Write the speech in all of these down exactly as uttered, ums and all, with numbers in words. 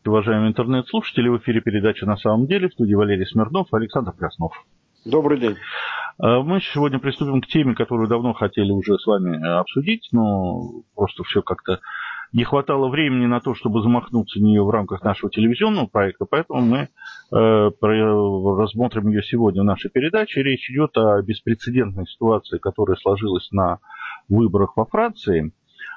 Здравствуйте, уважаемые интернет-слушатели. В эфире передача «На самом деле». В студии Валерий Смирнов, Александр Краснов. Добрый день. Мы сегодня приступим к теме, которую давно хотели уже с вами обсудить, но просто все как-то не хватало времени на то, чтобы замахнуться на нее в рамках нашего телевизионного проекта, поэтому мы рассмотрим ее сегодня в нашей передаче. Речь идет о беспрецедентной ситуации, которая сложилась на выборах во Франции.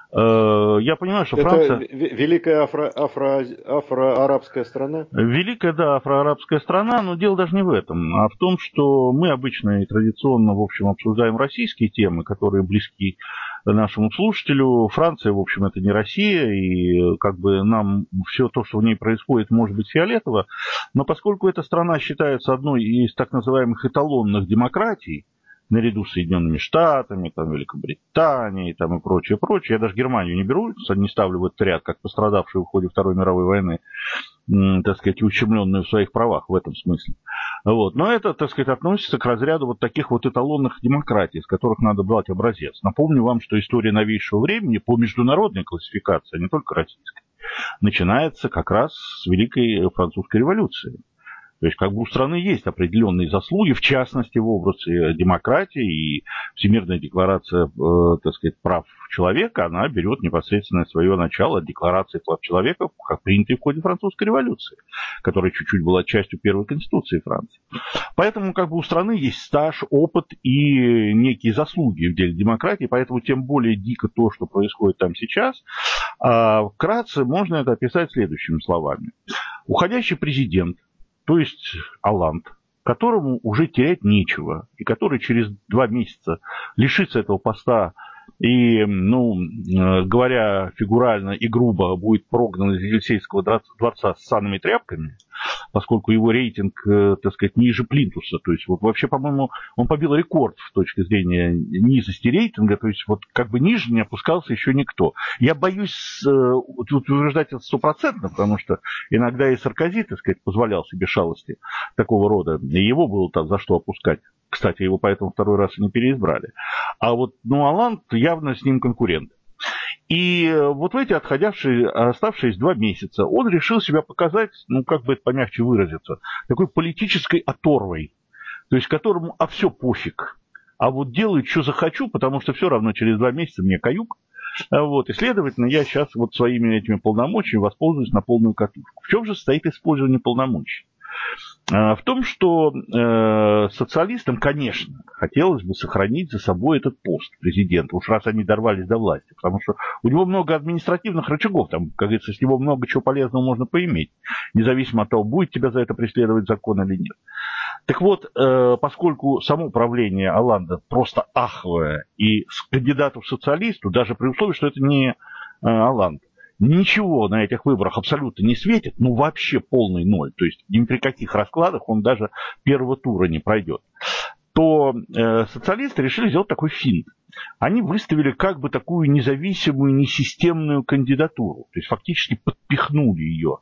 Я понимаю, что Франция... Это великая афро, афро, афро-арабская страна? Великая, да, афро-арабская страна, но дело даже не в этом, а в том, что мы обычно и традиционно, в общем, обсуждаем российские темы, которые близки нашему слушателю. Франция, в общем, это не Россия, и как бы нам все то, что в ней происходит, может быть фиолетово, но поскольку эта страна считается одной из так называемых эталонных демократий, наряду с Соединенными Штатами, там, Великобританией там, и прочее, прочее. Я даже Германию не беру, не ставлю в этот ряд, как пострадавшую в ходе Второй мировой войны, так сказать, ущемленную в своих правах в этом смысле. Вот. Но это, так сказать, относится к разряду вот таких вот эталонных демократий, с которых надо брать образец. Напомню вам, что история новейшего времени по международной классификации, а не только российской, начинается как раз с Великой Французской революции. То есть, как бы у страны есть определенные заслуги, в частности, в области демократии, и Всемирная декларация, э, так сказать, прав человека, она берет непосредственно свое начало от Декларации прав человека, как принятой в ходе Французской революции, которая чуть-чуть была частью первой конституции Франции. Поэтому, как бы у страны есть стаж, опыт и некие заслуги в деле демократии, поэтому тем более дико то, что происходит там сейчас. А вкратце можно это описать следующими словами. Уходящий президент, то есть Олланд, которому уже терять нечего, и который через два месяца лишится этого поста и, ну, говоря фигурально и грубо, будет прогнан из Елисейского дворца с санными тряпками, поскольку его рейтинг, так сказать, ниже плинтуса. То есть, вот вообще, по-моему, он побил рекорд с точки зрения низости рейтинга, то есть, вот как бы ниже не опускался еще никто. Я боюсь утверждать это стопроцентно, потому что иногда и Саркози, так сказать, позволял себе шалости такого рода, и его было там за что опускать. Кстати, его поэтому второй раз и не переизбрали. А вот, ну, Олланд явно с ним конкурент. И вот в эти отходявшие, оставшиеся два месяца он решил себя показать, ну, как бы это помягче выразиться, такой политической оторвой, то есть которому а все пофиг, а вот делаю, что захочу, потому что все равно через два месяца мне каюк. Вот, и, следовательно, я сейчас вот своими этими полномочиями воспользуюсь на полную катушку. В чем же состоит использование полномочий? В том, что э, социалистам, конечно, хотелось бы сохранить за собой этот пост президента, уж раз они дорвались до власти, потому что у него много административных рычагов, там, как говорится, с него много чего полезного можно поиметь, независимо от того, будет тебя за это преследовать закон или нет. Так вот, э, поскольку само правление Олланда просто аховое, и кандидату в социалисту, даже при условии, что это не э, Олланд, ничего на этих выборах абсолютно не светит, ну вообще полный ноль, то есть ни при каких раскладах он даже первого тура не пройдет, то э, социалисты решили сделать такой финт. Они выставили как бы такую независимую, несистемную кандидатуру, то есть фактически подпихнули ее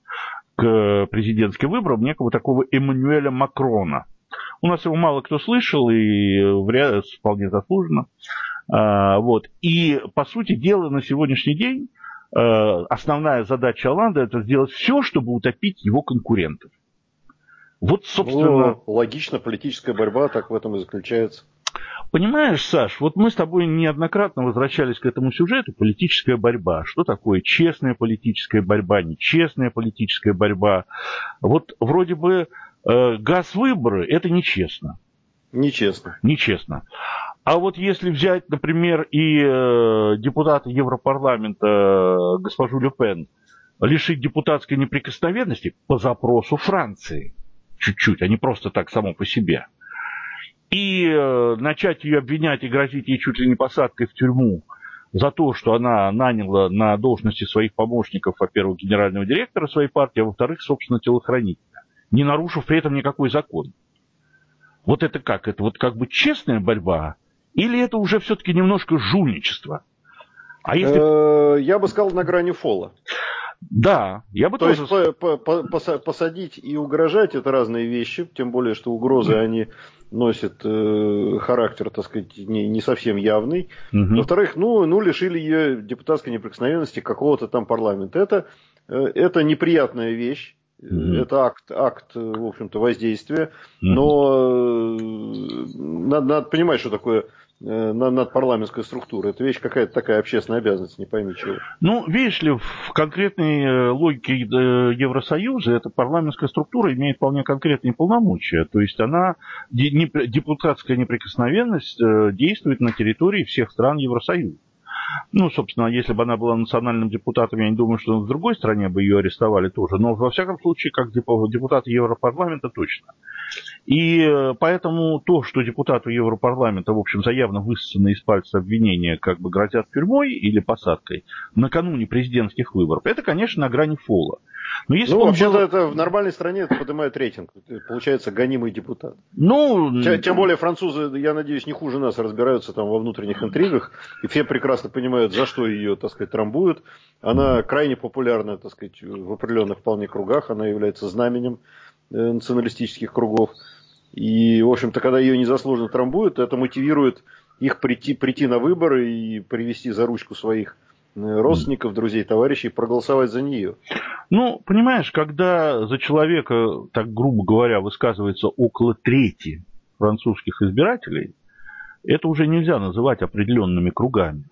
к президентским выборам некого такого Эммануэля Макрона. У нас его мало кто слышал, и вряд ли вполне заслуженно. А, вот. И, по сути дела, на сегодняшний день основная задача Олланда — это сделать все, чтобы утопить его конкурентов. Вот, собственно... Ну, логично, политическая борьба так в этом и заключается. Понимаешь, Саш, вот мы с тобой неоднократно возвращались к этому сюжету. Политическая борьба. Что такое честная политическая борьба, нечестная политическая борьба? Вот вроде бы э, газ-выборы — это нечестно. Нечестно. Нечестно. А вот если взять, например, и э, депутата Европарламента э, госпожу Ле Пен, лишить депутатской неприкосновенности по запросу Франции, чуть-чуть, а не просто так само по себе, и э, начать ее обвинять и грозить ей чуть ли не посадкой в тюрьму за то, что она наняла на должности своих помощников, во-первых, генерального директора своей партии, а во-вторых, собственно, телохранителя, не нарушив при этом никакой закон. Вот это как? Это вот как бы честная борьба? Или это уже все-таки немножко жульничество? А если... Я бы сказал, на грани фола. Да, я бы То тоже... есть по, по, по, посадить и угрожать — это разные вещи, тем более, что угрозы, они носят э, характер, так сказать, не, не совсем явный. Угу. Во-вторых, ну, ну, лишили ее депутатской неприкосновенности какого-то там парламента. Это это неприятная вещь. Mm-hmm. Это акт, акт, в общем-то, воздействия. Mm-hmm. Но надо, надо понимать, что такое надпарламентская структура. Это вещь какая-то такая общественная обязанность, не пойми чего. Ну, видишь ли, в конкретной логике Евросоюза эта парламентская структура имеет вполне конкретные полномочия. То есть она, депутатская неприкосновенность действует на территории всех стран Евросоюза. Ну, собственно, если бы она была национальным депутатом, я не думаю, что в другой стране бы ее арестовали тоже. Но, во всяком случае, как депутат Европарламента, точно. И поэтому то, что депутату Европарламента, в общем, заявно высосаны из пальца обвинения, как бы грозят тюрьмой или посадкой накануне президентских выборов, это, конечно, на грани фола. Но если ну, вообще-то был... это в нормальной стране это поднимает рейтинг. Получается гонимый депутат. Ну... Тем, тем более французы, я надеюсь, не хуже нас разбираются там во внутренних интригах. И все прекрасно понимают, за что ее, так сказать, трамбуют. Она крайне популярна, так сказать, в определенных вполне кругах. Она является знаменем националистических кругов. И, в общем-то, когда ее незаслуженно трамбуют, это мотивирует их прийти, прийти на выборы и привести за ручку своих родственников, друзей, товарищей, проголосовать за нее. Ну, понимаешь, когда за человека, так грубо говоря, высказывается около трети французских избирателей, это уже нельзя называть определенными кругами.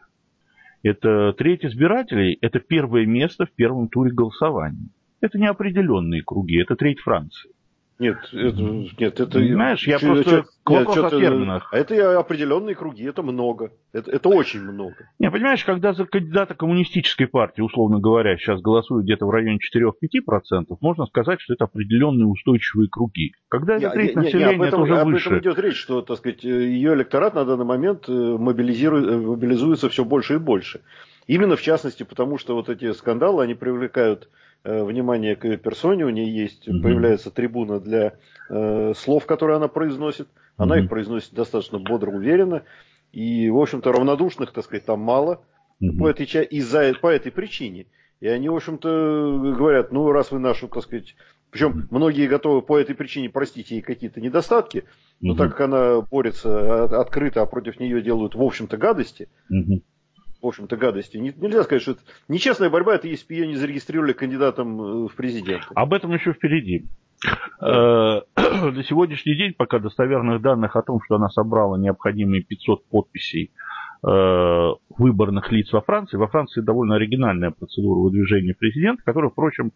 Это треть избирателей, это первое место в первом туре голосования. Это не определенные круги, это треть Франции. Нет, это, нет, это... Знаешь, я что, просто что, к вопросу о терминах. А это определенные круги, это много. Это, это очень много. Не, понимаешь, когда за кандидата коммунистической партии, условно говоря, сейчас голосуют где-то в районе четыре-пять процентов, можно сказать, что это определенные устойчивые круги. Когда это треть населения, не, не, этом, это уже об выше. Об этом идет речь, что, так сказать, ее электорат на данный момент мобилизирует, мобилизуется все больше и больше. Именно в частности, потому что вот эти скандалы, они привлекают внимание к персоне, у нее есть, mm-hmm. появляется трибуна для э, слов, которые она произносит. Она mm-hmm. их произносит достаточно бодро, уверенно. И, в общем-то, равнодушных, так сказать, там мало mm-hmm. по, этой, из-за, по этой причине. И они, в общем-то, говорят, ну, раз вы нашу, так сказать... Причем многие готовы по этой причине простить ей какие-то недостатки, но mm-hmm. так как она борется открыто, а против нее делают, в общем-то, гадости, mm-hmm. в общем-то, гадости. Нельзя сказать, что это нечестная борьба, это если бы ее не зарегистрировали кандидатом в президенты. Об этом еще впереди. Да. На сегодняшний день пока достоверных данных о том, что она собрала необходимые пятьсот подписей выборных лиц во Франции. Во Франции довольно оригинальная процедура выдвижения президента, которая, впрочем,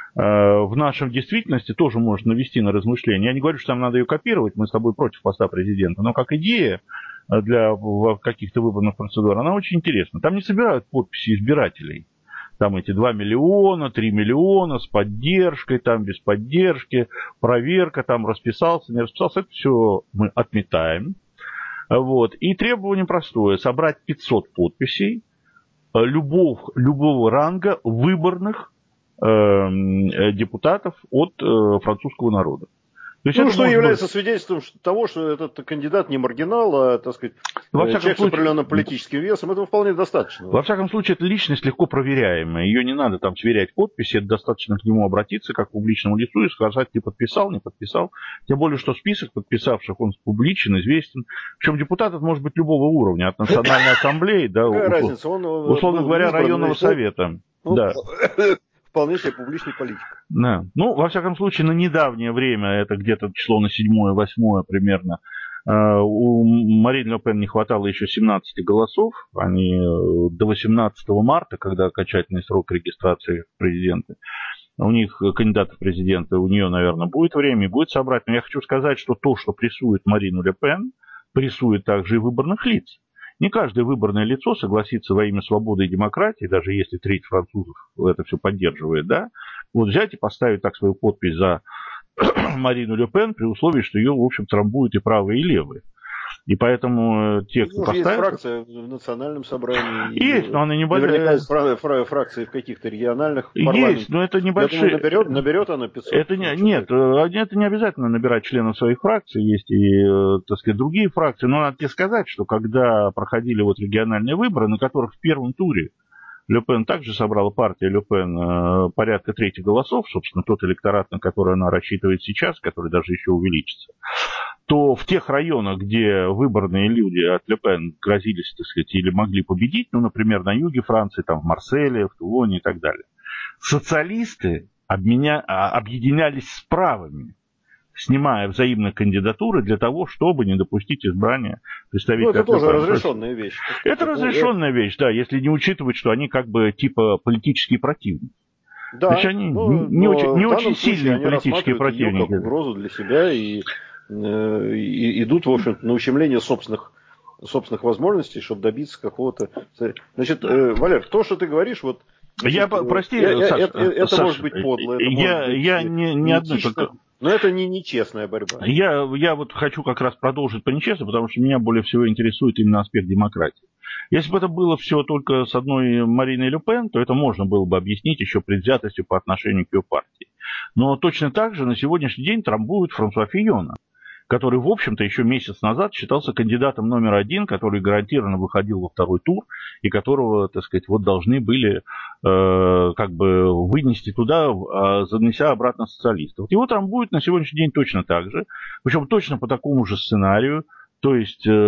в нашей действительности тоже может навести на размышления. Я не говорю, что нам надо ее копировать, мы с тобой против поста президента, но как идея для каких-то выборных процедур, она очень интересна. Там не собирают подписи избирателей. Там эти два миллиона, три миллиона с поддержкой, там без поддержки, проверка, там расписался, не расписался. Это все мы отметаем. Вот. И требование простое. Собрать пятьсот подписей любого, любого ранга выборных э, депутатов от э, французского народа. То есть ну, это что является быть... свидетельством того, что этот кандидат не маргинал, а, так сказать, во человек случае... с определенным политическим весом. Этого вполне достаточно. Во всяком случае, это личность легко проверяемая. Ее не надо там сверять подписи, это достаточно к нему обратиться, как к публичному лицу, и сказать, ты подписал, не подписал. Тем более, что список подписавших, он публичен, известен. Причем депутат это может быть любого уровня, от национальной ассамблеи до, разница? Он, условно говоря, районного совета. Ну, да. Вполне себе публичный политик. Да. Ну, во всяком случае, на недавнее время, это где-то число на седьмое-восьмое примерно, у Марин Ле Пен не хватало еще семнадцати голосов. Они до восемнадцатого марта, когда окончательный срок регистрации президента, у них кандидата в президенты, у нее, наверное, будет время и будет собрать. Но я хочу сказать, что то, что прессует Марину Ле Пен, прессует также и выборных лиц. Не каждое выборное лицо согласится во имя свободы и демократии, даже если треть французов это все поддерживает, да, вот взять и поставить так свою подпись за Марину Ле Пен при условии, что ее, в общем, трамбуют и правые, и левые. И поэтому те, кто ну, поставит... Есть фракция в национальном собрании. Есть, но она небольшая. Наверняка есть фракции в каких-то региональных парламентах. Есть, но это небольшие. Я думаю, наберет, наберет она пятьсот. Это не, нет, это не обязательно набирать членов своих фракций. Есть и, так сказать, другие фракции. Но надо тебе сказать, что когда проходили вот региональные выборы, на которых в первом туре Ле Пен также собрала партия Ле Пен порядка трети голосов, собственно, тот электорат, на который она рассчитывает сейчас, который даже еще увеличится, то в тех районах, где выборные люди от Ле Пен грозились, так сказать, или могли победить, ну, например, на юге Франции, там, в Марселе, в Тулоне и так далее, Социалисты обменя... объединялись с правыми, снимая взаимные кандидатуры для того, чтобы не допустить избрания представителей. Ну, это тоже разрешенная вещь. Это разрешенная вещь, да, если не учитывать, что они как бы типа политические противники. Да, значит, они но, не но очень, не очень случае сильные они политические противники. Ее как угрозу для себя и, э, и идут, в общем, на ущемление собственных, собственных возможностей, чтобы добиться какого-то... Значит, э, Валер, то, что ты говоришь, вот... Значит, я, прости, я, Саш, это, это Саш, может быть подло, это я, может быть я не, не одной только... но это не нечестная борьба. Я, я вот хочу как раз продолжить по нечестно, потому что меня более всего интересует именно аспект демократии. Если бы это было все только с одной Мариной Ле Пен, то это можно было бы объяснить еще предвзятостью по отношению к ее партии. Но точно так же на сегодняшний день трамбует Франсуа Фийона, который, в общем-то, еще месяц назад считался кандидатом номер один, который гарантированно выходил во второй тур, и которого, так сказать, вот должны были э, как бы вынести туда, э, занеся обратно социалистов. Его трамбуют на сегодняшний день точно так же, причем точно по такому же сценарию. То есть э,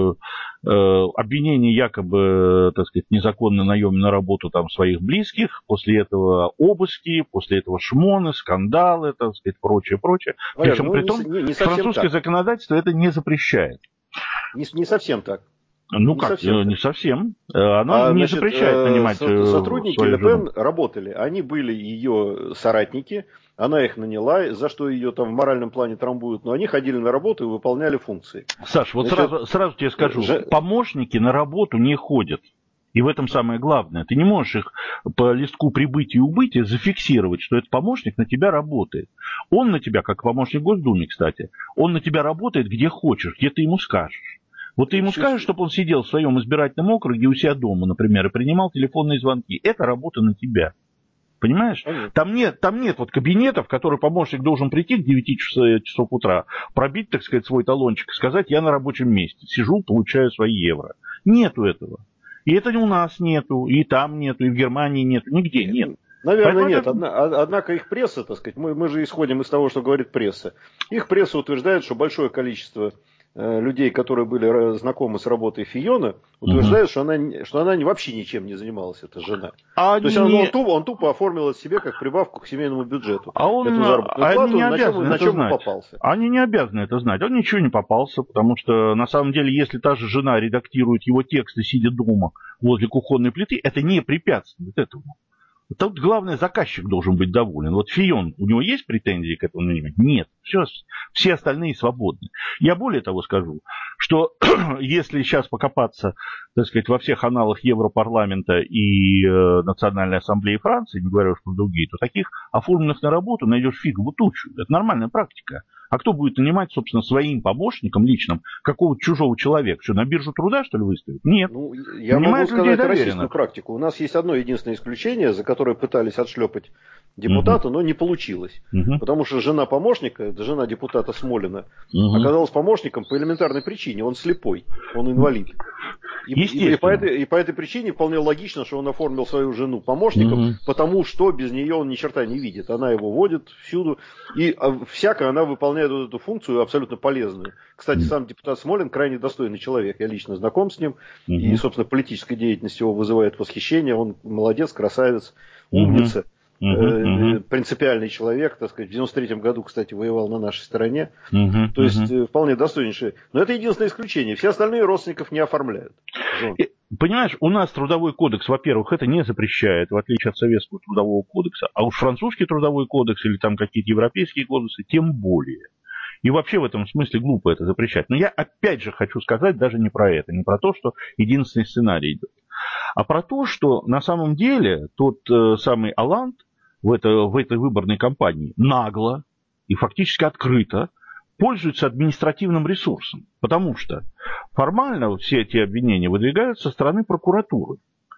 э, обвинение якобы, так сказать, незаконно наем на работу там своих близких, после этого обыски, после этого шмоны, скандалы, так сказать, прочее, прочее. Валер, Причем ну, при не, том, не, не французское так. законодательство это не запрещает. Не, не совсем так. Ну не как, совсем не так. совсем. Оно а, не значит, запрещает нанимать со- сотрудники свою Ле Пен жену. работали. Они были ее соратники. Она их наняла, за что ее там в моральном плане трамбуют. Но они ходили на работу и выполняли функции. Саш, вот Значит, сразу, сразу тебе скажу, же... помощники на работу не ходят. И в этом самое главное. Ты не можешь их по листку прибытия и убытия зафиксировать, что этот помощник на тебя работает. Он на тебя, как помощник в Госдуме, кстати, он на тебя работает где хочешь, где ты ему скажешь. Вот ты ему скажешь, чтобы он сидел в своем избирательном округе у себя дома, например, и принимал телефонные звонки. Это работа на тебя. Понимаешь? Понятно. Там нет, там нет вот кабинетов, в которые помощник должен прийти к девяти часов утра, пробить, так сказать, свой талончик и сказать, я на рабочем месте, сижу, получаю свои евро. Нету этого. И это у нас нету, и там нету, и в Германии нету, нигде нет. Наверное, Поэтому нет. это... Одна, однако их пресса, так сказать, мы, мы же исходим из того, что говорит пресса. Их пресса утверждает, что большое количество э, людей, которые были знакомы с работой Фийона, утверждают, угу. что, она, что она вообще ничем не занималась, эта жена. Они... То есть он, он, тупо, он тупо оформил себе как прибавку к семейному бюджету. А он, эту заработную плату, не на чем, на чем он знать. попался. Они не обязаны это знать. Он ничего не попался, потому что на самом деле, если та же жена редактирует его тексты, сидя дома возле кухонной плиты, это не препятствует этому. Тут главное, заказчик должен быть доволен. Вот Фийон, у него есть претензии к этому наниманию? Нет. Все, все остальные свободны. Я более того скажу, что если сейчас покопаться, так сказать, во всех аналах Европарламента и э, Национальной ассамблеи Франции, не говоря уж про другие, то таких оформленных на работу найдешь фиговую тучу. Это нормальная практика. А кто будет нанимать, собственно, своим помощником личным какого-то чужого человека? Что, на биржу труда, что ли, выставить? Нет. Ну, я могу сказать российскую практику. У нас есть одно единственное исключение, за которое пытались отшлепать депутата, угу. но не получилось. Угу. Потому что жена помощника, это жена депутата Смолина, угу. оказалась помощником по элементарной причине. Он слепой, он инвалид. И, и, и, по этой, и по этой причине вполне логично, что он оформил свою жену помощником, угу. потому что без нее он ни черта не видит. Она его водит всюду. И всяко она выполняет вот эту функцию абсолютно полезную. Кстати, сам депутат Смолин крайне достойный человек. Я лично знаком с ним. Угу. И, собственно, политическая деятельность его вызывает восхищение. Он молодец, красавец, умница. Угу. Uh-huh, uh-huh. принципиальный человек, так сказать, в девяносто третьем году, кстати, воевал на нашей стороне. Uh-huh, То есть uh-huh. вполне достойнейший. Но это единственное исключение. Все остальные родственников не оформляют. И, понимаешь, у нас трудовой кодекс, во-первых, это не запрещает, в отличие от советского трудового кодекса, а уж французский трудовой кодекс или там какие-то европейские кодексы, тем более. И вообще в этом смысле глупо это запрещать. Но я опять же хочу сказать даже не про это, не про то, что единственный сценарий идет, а про то, что на самом деле тот э, самый Олланд в, это, в этой выборной кампании нагло и фактически открыто пользуется административным ресурсом. Потому что формально все эти обвинения выдвигаются со стороны прокуратуры.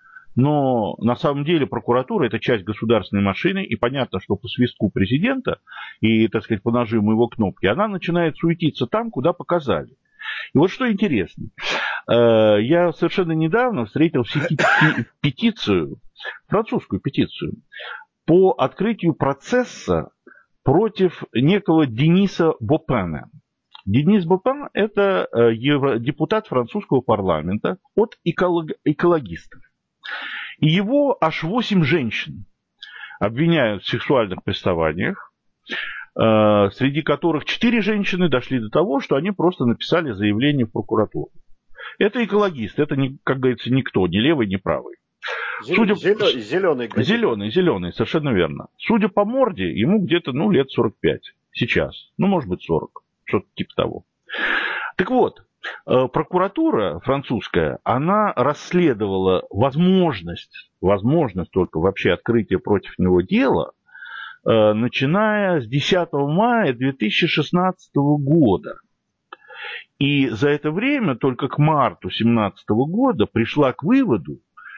Но на самом деле прокуратура – это часть государственной машины, и понятно, что по свистку президента и, так сказать, по нажиму его кнопки она начинает суетиться там, куда показали. И вот что интересно. Я совершенно недавно встретил в сети петицию, французскую петицию, по открытию процесса против некого Дениса Бопена. Денис Бопен – это депутат французского парламента от эколог... экологистов. И его аж восемь женщин обвиняют в сексуальных приставаниях, среди которых четыре женщины дошли до того, что они просто написали заявление в прокуратуру. Это экологист, это, как говорится, никто, ни левый, ни правый. Судя... Зеленый, зеленый, зеленый, зеленый, совершенно верно. Судя по морде, ему где-то, ну, лет сорок пять сейчас. Ну, может быть, сорок, что-то типа того. Так вот, прокуратура французская, она расследовала возможность, возможность только вообще открытия против него дела, начиная с десятого мая две тысячи шестнадцатого года. И за это время только к марту две тысячи семнадцатого года пришла к выводу,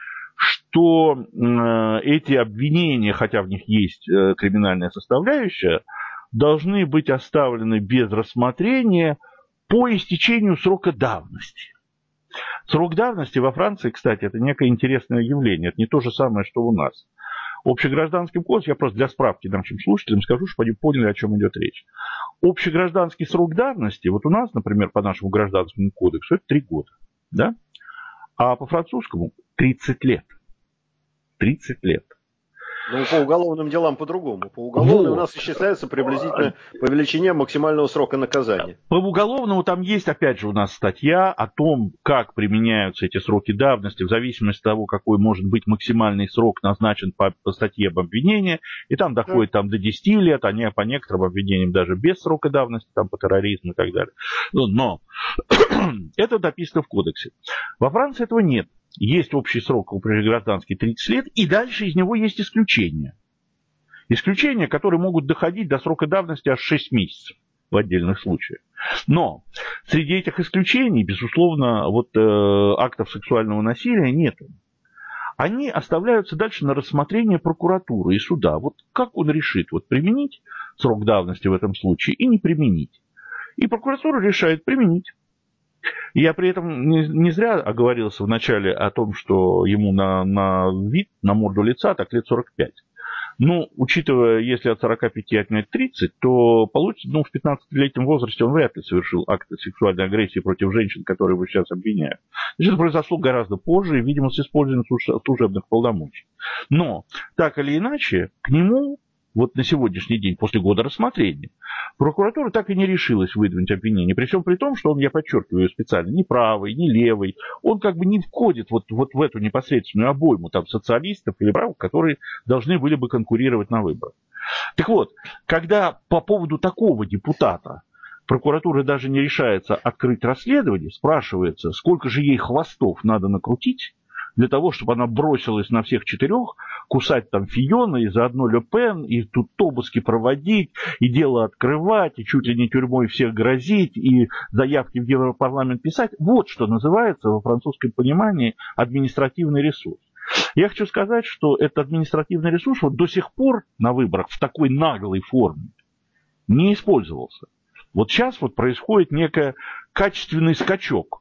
что эти обвинения, хотя в них есть криминальная составляющая, должны быть оставлены без рассмотрения по истечению срока давности. Срок давности во Франции, кстати, это некое интересное явление. Это не то же самое, что у нас. Общегражданский кодекс, я просто для справки нашим слушателям скажу, чтобы они поняли, о чем идет речь. Общегражданский срок давности, вот у нас, например, по нашему гражданскому кодексу, это три года. Да? А по французскому тридцать лет. тридцать лет. Ну, по уголовным делам по-другому. По уголовным вот. У нас исчисляется приблизительно по величине максимального срока наказания. По уголовному там есть, опять же, у нас статья о том, как применяются эти сроки давности, в зависимости от того, какой может быть максимальный срок назначен по, по статье об обвинении. И там доходит да. там, до десяти лет, а не по некоторым обвинениям даже без срока давности, там по терроризму и так далее. Но это написано в кодексе. Во Франции этого нет. Есть общий срок общегражданский тридцать лет, и дальше из него есть исключения. Исключения, которые могут доходить до срока давности аж шесть месяцев в отдельных случаях. Но среди этих исключений, безусловно, вот, э, актов сексуального насилия нету. Они оставляются дальше на рассмотрение прокуратуры и суда. Вот как он решит, вот применить срок давности в этом случае и не применить. И прокуратура решает применить. Я при этом не, не зря оговорился вначале о том, что ему на, на вид, на морду лица так лет сорок пять. Ну, учитывая, если от сорока пяти отнять тридцать, то получится, ну, в пятнадцатилетнем возрасте он вряд ли совершил акт сексуальной агрессии против женщин, которые его сейчас обвиняют. Значит, это произошло гораздо позже, видимо, с использованием служебных полномочий. Но, так или иначе, к нему... Вот на сегодняшний день, после года рассмотрения, прокуратура так и не решилась выдвинуть обвинение. При всем при том, что он, я подчеркиваю специально, не правый, не левый. Он как бы не входит вот, вот в эту непосредственную обойму там, социалистов или правых, которые должны были бы конкурировать на выборах. Так вот, когда по поводу такого депутата прокуратура даже не решается открыть расследование, спрашивается, сколько же ей хвостов надо накрутить, для того, чтобы она бросилась на всех четырех, кусать там Фиона и заодно Ле Пен, и тут обыски проводить, и дело открывать, и чуть ли не тюрьмой всех грозить, и заявки в Европарламент писать. Вот что называется во французском понимании административный ресурс. Я хочу сказать, что этот административный ресурс вот до сих пор на выборах в такой наглой форме не использовался. Вот сейчас вот происходит некий качественный скачок.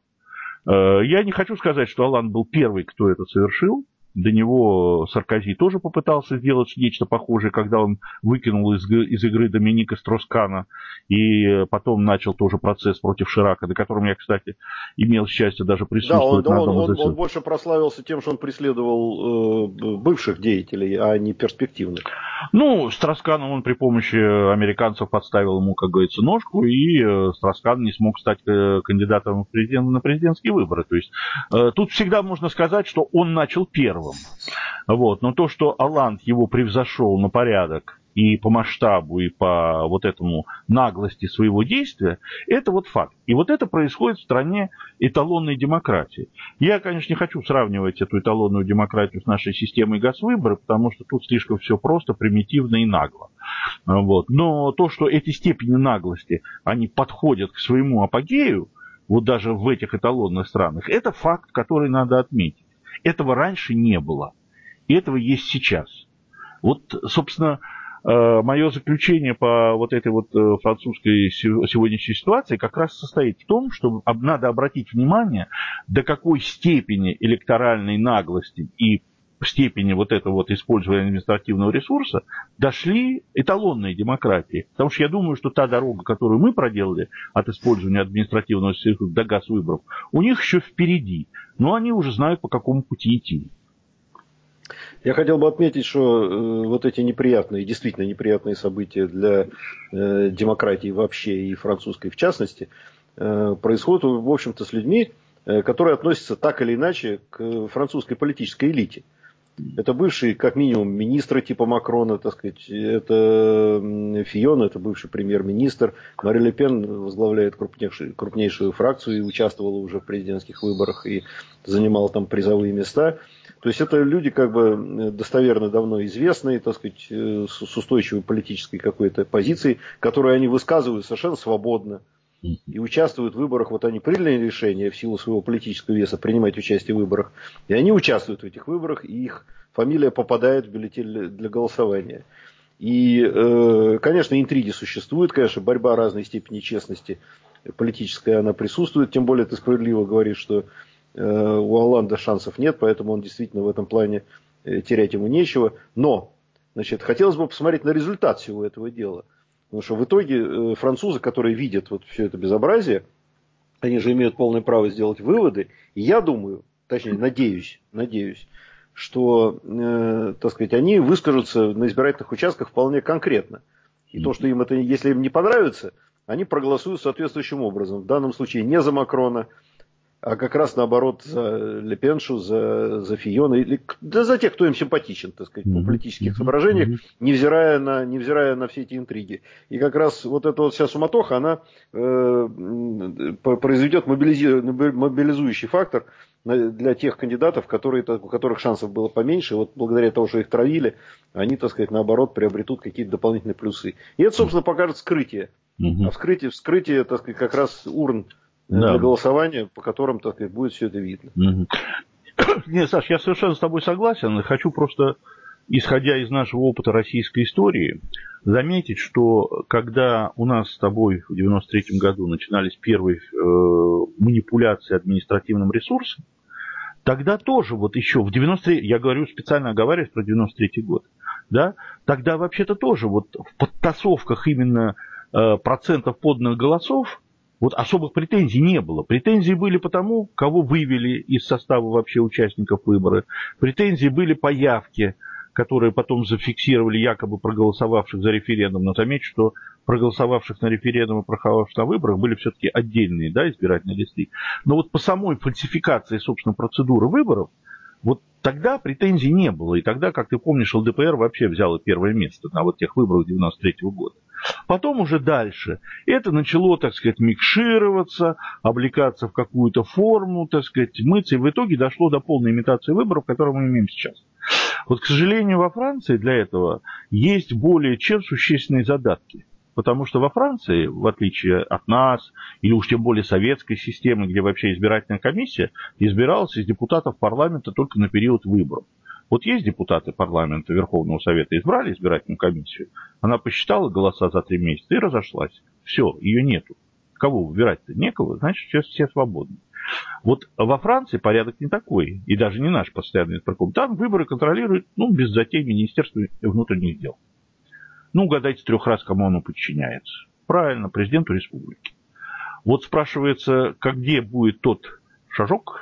Я не хочу сказать, что Олланд был первый, кто это совершил. До него Саркози тоже попытался сделать нечто похожее, когда он выкинул из, из игры Доминика Строс-Кана и потом начал тоже процесс против Ширака, на котором я, кстати, имел счастье даже присутствовать. Да, он, на одном он, из он, он больше прославился тем, что он преследовал э, бывших деятелей, а не перспективных. Ну, Строс-Каном он при помощи американцев подставил ему, как говорится, ножку, и э, Строс-Кан не смог стать э, кандидатом в президент, на президентские выборы. То есть э, тут всегда можно сказать, что он начал первым. Вот. Но то, что Олланд его превзошел на порядок и по масштабу, и по вот этому наглости своего действия, это вот факт. И вот это происходит в стране эталонной демократии. Я, конечно, не хочу сравнивать эту эталонную демократию с нашей системой госвыборов, потому что тут слишком все просто, примитивно и нагло. Вот. Но то, что эти степени наглости, они подходят к своему апогею, вот даже в этих эталонных странах, это факт, который надо отметить. Этого раньше не было. И этого есть сейчас. Вот, собственно, мое заключение по вот этой вот французской сегодняшней ситуации как раз состоит в том, что надо обратить внимание, до какой степени электоральной наглости и степени вот этого вот использования административного ресурса дошли эталонные демократии. Потому что я думаю, что та дорога, которую мы проделали от использования административного ресурса до госвыборов, у них еще впереди. Но они уже знают, по какому пути идти. Я хотел бы отметить, что э, вот эти неприятные, действительно неприятные события для э, демократии вообще и французской в частности, э, происходят, в общем-то, с людьми, э, которые относятся так или иначе к французской политической элите. Это бывшие, как минимум, министры типа Макрона, так сказать, это Фион, это бывший премьер-министр, Мари Ле Пен возглавляет крупнейшую, крупнейшую фракцию и участвовала уже в президентских выборах и занимала там призовые места. То есть это люди как бы достоверно давно известные, так сказать, с устойчивой политической какой-то позицией, которую они высказывают совершенно свободно. И участвуют в выборах, вот они приняли решение в силу своего политического веса принимать участие в выборах, и они участвуют в этих выборах, и их фамилия попадает в бюллетень для голосования. И, э, конечно, интриги существуют, конечно, борьба разной степени честности политическая, она присутствует, тем более ты справедливо говоришь, что э, у Олланда шансов нет, поэтому он действительно в этом плане э, терять ему нечего. Но, значит, хотелось бы посмотреть на результат всего этого дела. Потому что в итоге французы, которые видят вот все это безобразие, они же имеют полное право сделать выводы. И я думаю, точнее, надеюсь, надеюсь, что, э, так сказать, они выскажутся на избирательных участках вполне конкретно. И то, что им это, если им не понравится, они проголосуют соответствующим образом. В данном случае не за Макрона, а как раз наоборот за Ле Пеншу, за, за Фиона, или да за тех, кто им симпатичен, так сказать, по политических соображениях, невзирая на, невзирая на все эти интриги. И как раз вот эта вот вся суматоха, она э, произведет мобилизи, мобилизующий фактор для тех кандидатов, которые, у которых шансов было поменьше. Вот благодаря тому, что их травили, они, так сказать, наоборот, приобретут какие-то дополнительные плюсы. И это, собственно, покажет вскрытие. А вскрытие, вскрытие, так сказать, как раз урн для да. голосования, по которым, так сказать, будет все это видно. Угу. Нет, Саш, я совершенно с тобой согласен. Хочу просто, исходя из нашего опыта российской истории, заметить, что когда у нас с тобой в девяносто третьем году начинались первые э, манипуляции административным ресурсом, тогда тоже вот еще в девяносто третьем, я говорю специально оговариваюсь про девяносто третий год, да, тогда вообще-то тоже вот в подтасовках именно э, процентов поданных голосов вот особых претензий не было. Претензии были по тому, кого вывели из состава вообще участников выборов. Претензии были по явке, которые потом зафиксировали якобы проголосовавших за референдум. Но заметьте, что проголосовавших на референдум и проголосовавших на выборах были все-таки отдельные, да, избирательные листы. Но вот по самой фальсификации, собственно, процедуры выборов, вот тогда претензий не было. И тогда, как ты помнишь, эл дэ пэ эр вообще взяло первое место на вот тех выборах девяносто третьего года. Потом уже дальше это начало, так сказать, микшироваться, облекаться в какую-то форму, так сказать, мыться. И в итоге дошло до полной имитации выборов, которые мы имеем сейчас. Вот, к сожалению, во Франции для этого есть более чем существенные задатки. Потому что во Франции, в отличие от нас, или уж тем более советской системы, где вообще избирательная комиссия избиралась из депутатов парламента только на период выборов. Вот есть депутаты парламента Верховного Совета, избрали избирательную комиссию, она посчитала голоса за три месяца и разошлась. Все, ее нету. Кого выбирать-то? Некого, значит, сейчас все свободны. Вот во Франции порядок не такой, и даже не наш постоянный избирком. Там выборы контролирует, ну, без затей Министерство внутренних дел. Ну, угадайте трех раз, кому оно подчиняется. Правильно, президенту республики. Вот спрашивается, где будет тот шажок,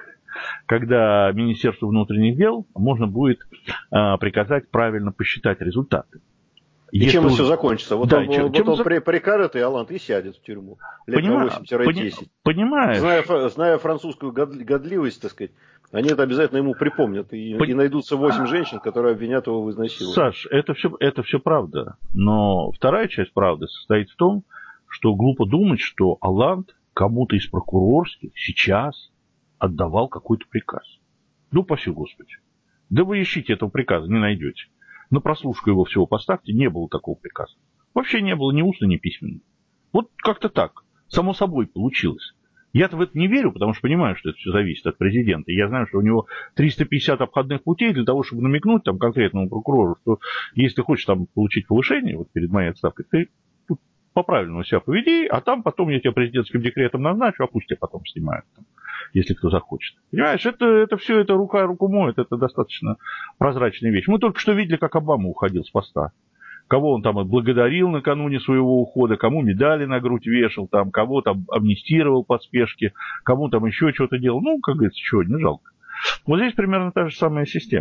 когда Министерству внутренних дел можно будет а, приказать правильно посчитать результаты. И Если чем он... все закончится? Вот да, он, чем, вот чем он за... прикажет, и Оланд и сядет в тюрьму. Лет Понима... на восемь-десять. Понимаешь? Зная, зная французскую годливость, так сказать, они это обязательно ему припомнят. И, Пон... и найдутся восемь женщин, которые обвинят его в изнасиловании. Саш, это все, это все правда. Но вторая часть правды состоит в том, что глупо думать, что Оланд кому-то из прокурорских сейчас отдавал какой-то приказ. Ну, паси Господи. Да вы ищите этого приказа, не найдете. На прослушку его всего поставьте, не было такого приказа. Вообще не было ни устно, ни письменно. Вот как-то так. Само собой получилось. Я-то в это не верю, потому что понимаю, что это все зависит от президента. Я знаю, что у него триста пятьдесят обходных путей для того, чтобы намекнуть там конкретному прокурору, что если ты хочешь там получить повышение вот перед моей отставкой, ты по-правильному себя поведи, а там потом я тебя президентским декретом назначу, а пусть тебя потом снимают, там, если кто захочет. Понимаешь, это, это все, это рука руку моет, это достаточно прозрачная вещь. Мы только что видели, как Обама уходил с поста. Кого он там отблагодарил накануне своего ухода, кому медали на грудь вешал, там, кого там амнистировал по спешке, кому там еще что-то делал. Ну, как говорится, чего, не жалко. Вот здесь примерно та же самая система.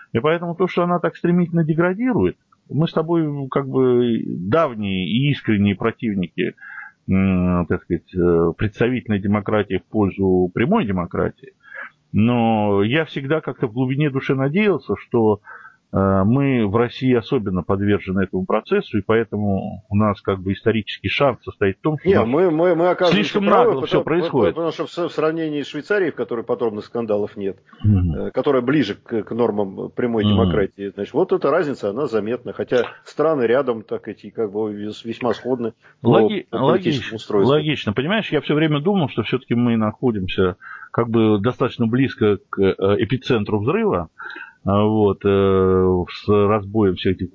И поэтому то, что она так стремительно деградирует, мы с тобой как бы давние и искренние противники, так сказать, представительной демократии в пользу прямой демократии. Но я всегда как-то в глубине души надеялся, что мы в России особенно подвержены этому процессу, и поэтому у нас как бы исторический шанс состоит в том, что Нет, мы, мы, мы слишком правы, нагло все происходит. Потому что в сравнении с Швейцарией, в которой подобных скандалов нет, mm-hmm. которая ближе к, к нормам прямой mm-hmm. демократии, значит, вот эта разница, она заметна. Хотя страны рядом так эти как бы весьма сходны Логи... по политическому устройству. Логично. Понимаешь, я все время думал, что все-таки мы находимся как бы достаточно близко к эпицентру взрыва. Вот, э, с разбоем всех этих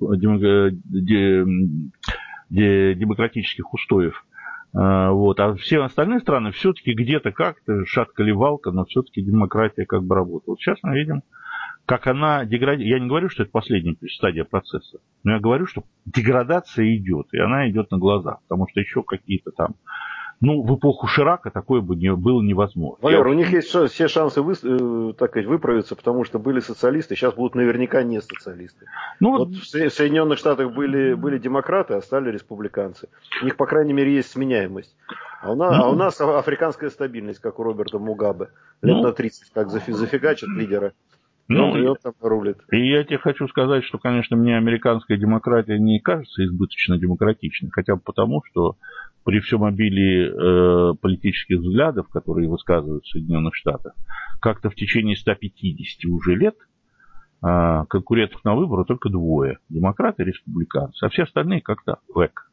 демократических устоев. Э, вот, а все остальные страны все-таки где-то как-то шатка-ливалка, но все-таки демократия как бы работает. Вот сейчас мы видим, как она деградирует. Я не говорю, что это последняя стадия процесса, но я говорю, что деградация идет, и она идет на глазах, потому что еще какие-то там. Ну, в эпоху Ширака такое бы не, было невозможно. Валер, у них есть все шансы вы, так сказать, выправиться, потому что были социалисты, сейчас будут наверняка не социалисты. Ну, вот в Соединенных Штатах были, были демократы, а стали республиканцы. У них, по крайней мере, есть сменяемость. А у нас, ну, а у нас африканская стабильность, как у Роберта Мугабе. Лет ну, на тридцать, как зафигачат лидера. Ну, и, он там рулит. И я тебе хочу сказать, что, конечно, мне американская демократия не кажется избыточно демократичной, хотя бы потому, что при всем обилии э, политических взглядов, которые высказывают в Соединенных Штатах, как-то в течение ста пятидесяти уже лет э, конкурентов на выборы только двое. Демократы и республиканцы. А все остальные как-то вэк.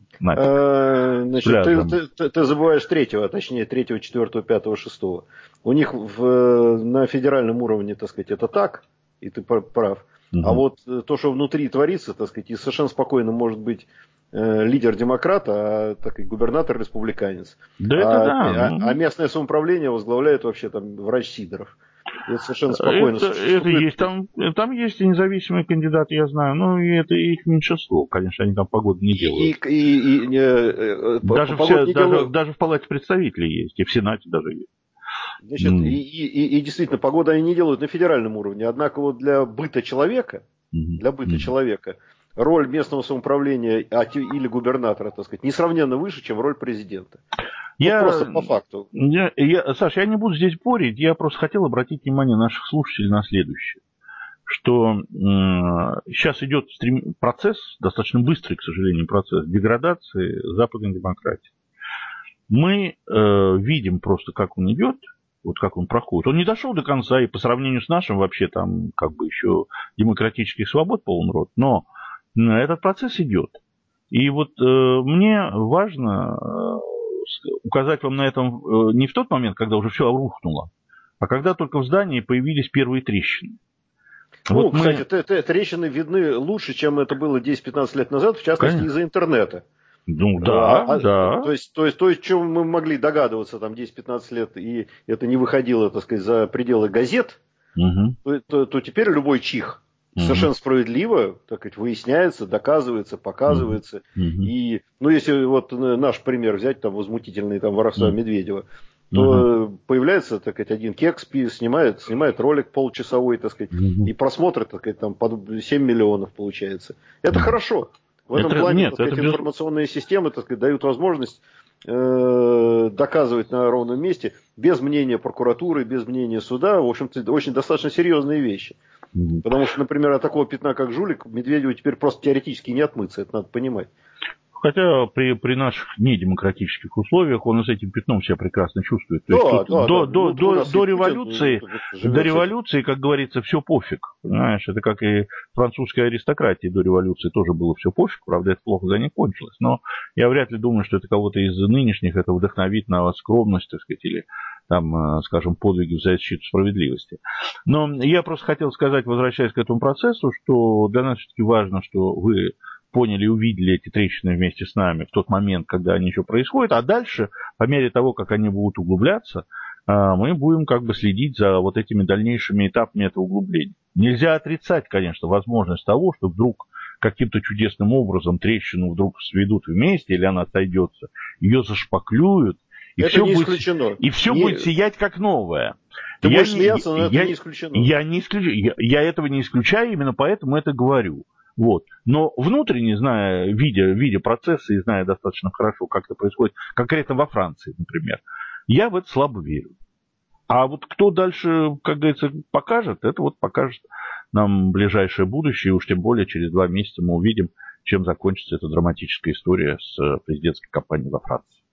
Значит, ты, ты, ты, ты забываешь третьего, точнее третьего, четвертого, пятого, шестого. У них в, на федеральном уровне, так сказать, это так, и ты прав. Угу. А вот то, что внутри творится, так сказать, и совершенно спокойно может быть э, лидер демократа, а так и губернатор республиканец. Да а, это да. А, а местное самоуправление возглавляет вообще там врач Сидоров. Это совершенно спокойно. Это, это есть, там, там есть и независимые кандидаты, я знаю, но это их меньшинство, конечно, они там погоду не делают. И, и, и, э, даже, по, все, не даже, делают. Даже в Палате представителей есть, и в Сенате даже есть. Значит, mm. и, и, и действительно, погоду они не делают на федеральном уровне, однако вот для быта человека, mm-hmm. для быта mm-hmm. человека, роль местного самоуправления или губернатора, так сказать, несравненно выше, чем роль президента. Я, ну, просто по факту. Я, я, Саша, я не буду здесь спорить, я просто хотел обратить внимание наших слушателей на следующее, что э, сейчас идет стрем... процесс, достаточно быстрый, к сожалению, процесс деградации западной демократии. Мы э, видим просто, как он идет, вот как он проходит. Он не дошел до конца, и по сравнению с нашим вообще там как бы еще демократических свобод полон рот, но этот процесс идет. И вот э, мне важно э, указать вам на этом э, не в тот момент, когда уже все рухнуло, а когда только в здании появились первые трещины. Ну, вот кстати, мы... трещины видны лучше, чем это было десять-пятнадцать лет назад, в частности, Конечно. из-за интернета. Ну, да, а, да. То есть, то есть, то есть, чем мы могли догадываться там десять-пятнадцать лет, и это не выходило, так сказать, за пределы газет, угу. то, то, то теперь любой чих угу. совершенно справедливо, так сказать, выясняется, доказывается, показывается. Угу. И, ну, если вот наш пример взять, там, возмутительный там воровства угу. Медведева, то угу. появляется, так сказать, один кекс, снимает, снимает ролик полчасовой, так сказать, угу. и просмотры, так сказать, там, под семь миллионов получается. Это угу. хорошо. В этом это, плане, нет, так сказать, это информационные без... системы, так сказать, дают возможность э, доказывать на ровном месте, без мнения прокуратуры, без мнения суда, в общем-то, очень достаточно серьезные вещи. Mm-hmm. Потому что, например, от такого пятна, как жулик, Медведеву теперь просто теоретически не отмыться, это надо понимать. Хотя при, при наших недемократических условиях он с этим пятном себя прекрасно чувствует. То да, есть да, до, да. До, до, до революции, до революции, как говорится, все пофиг. Понимаешь, это как и французской аристократии до революции тоже было все пофиг. Правда, это плохо за ней кончилось. Но я вряд ли думаю, что это кого-то из нынешних это вдохновит на скромность, так сказать, или там, скажем, подвиги в защиту справедливости. Но я просто хотел сказать, возвращаясь к этому процессу, что для нас все-таки важно, что вы поняли и увидели эти трещины вместе с нами в тот момент, когда они еще происходят, а дальше, по мере того, как они будут углубляться, мы будем как бы следить за вот этими дальнейшими этапами этого углубления. Нельзя отрицать, конечно, возможность того, что вдруг каким-то чудесным образом трещину вдруг сведут вместе, или она сойдется, ее зашпаклюют, и это все, не будет, исключено. и все не... будет сиять как новое. Ты я будешь не, смеяться, но я, это не исключено. Я, не исключаю, я, я этого не исключаю, именно поэтому это говорю. Вот. Но внутренне, зная, видя, видя процессы и зная достаточно хорошо, как это происходит, конкретно во Франции, например, я в это слабо верю. А вот кто дальше, как говорится, покажет, это вот покажет нам ближайшее будущее, и уж тем более через два месяца мы увидим, чем закончится эта драматическая история с президентской кампанией во Франции.